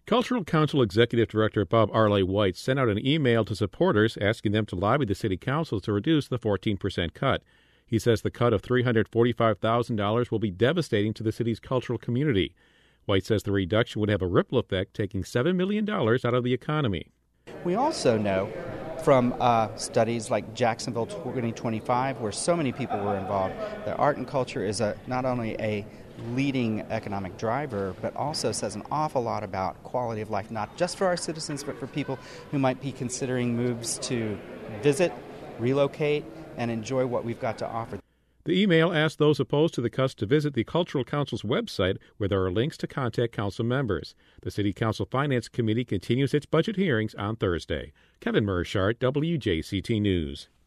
Cultural Council Executive Director Bob Arley White sent out an email to supporters asking them to lobby the City Council to reduce the 14% cut. He says the cut of $345,000 will be devastating to the city's cultural community. White says the reduction would have a ripple effect, taking $7 million out of the economy. We also know from studies like Jacksonville 2025, where so many people were involved, that art and culture is not only a leading economic driver, but also says an awful lot about quality of life, not just for our citizens, but for people who might be considering moves to visit, relocate, and enjoy what we've got to offer. The email asked those opposed to the cuts to visit the Cultural Council's website, where there are links to contact council members. The City Council Finance Committee continues its budget hearings on Thursday. Kevin Mershart, WJCT News.